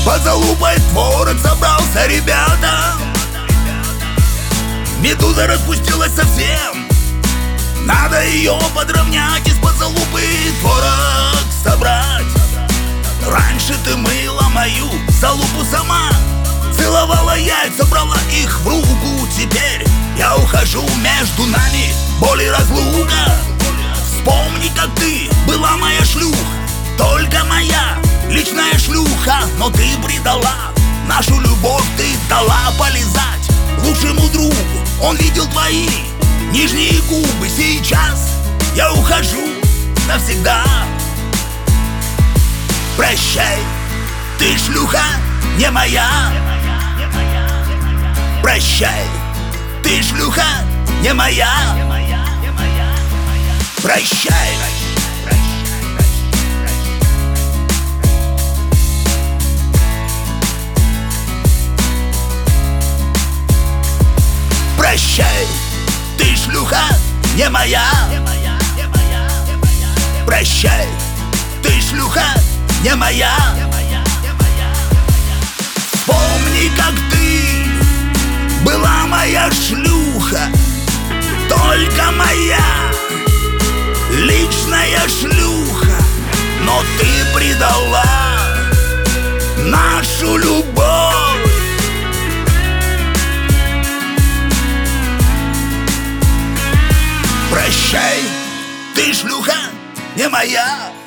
Под залупой творог собрался, ребята. Медуза распустилась совсем. Надо ее подровнять, из-под залупы творог собрать. Раньше ты мыла мою залупу сама, целовала яйца, брала их в руку. Теперь я ухожу, между нами боль и разлука. Вспомни, как ты была моя шлюха, только моя личная шлюха. Но ты предала нашу любовь, ты дала полизать лучшему другу. Он видел твои нижние губы. Сейчас я ухожу навсегда. Прощай, ты шлюха не моя. Прощай, ты шлюха не моя. Прощай. Прощай, ты шлюха не моя. Прощай, ты шлюха не моя. Вспомни, как ты была моя шлюха, только моя личная шлюха. Но ты предала нашу любовь. Прощай, ты шлюха не моя.